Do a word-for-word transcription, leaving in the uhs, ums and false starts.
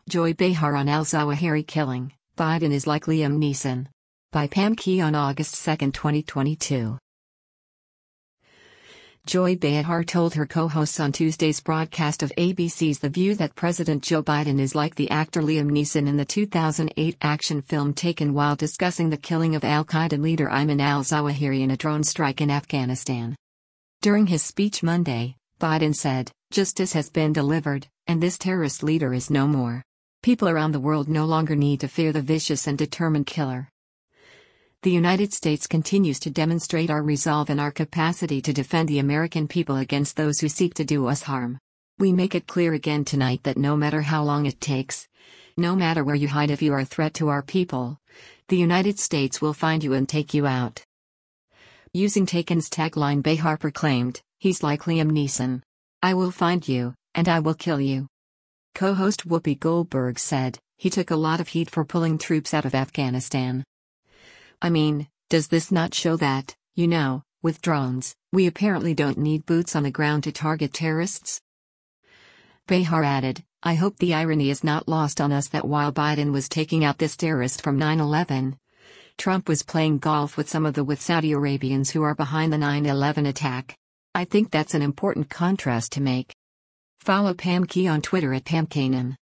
Joy Behar on al-Zawahiri killing, Biden is like Liam Neeson. By Pam Key on August second, twenty twenty-two. Joy Behar told her co-hosts on Tuesday's broadcast of A B C's The View that President Joe Biden is like the actor Liam Neeson in the two thousand eight action film Taken while discussing the killing of al-Qaeda leader Ayman al-Zawahiri in a drone strike in Afghanistan. During his speech Monday, Biden said, "Justice has been delivered, and this terrorist leader is no more. People around the world no longer need to fear the vicious and determined killer. The United States continues to demonstrate our resolve and our capacity to defend the American people against those who seek to do us harm. We make it clear again tonight that no matter how long it takes, no matter where you hide if you are a threat to our people, the United States will find you and take you out." Using Taken's tagline, Behar proclaimed, "He's like Liam Neeson. I will find you, and I will kill you." Co-host Whoopi Goldberg said, "He took a lot of heat for pulling troops out of Afghanistan. I mean, does this not show that, you know, with drones, we apparently don't need boots on the ground to target terrorists?" Behar added, "I hope the irony is not lost on us that while Biden was taking out this terrorist from nine eleven, Trump was playing golf with some of the with Saudi Arabians who are behind the nine eleven attack. I think that's an important contrast to make." Follow Pam Key on Twitter at Pam Kanem.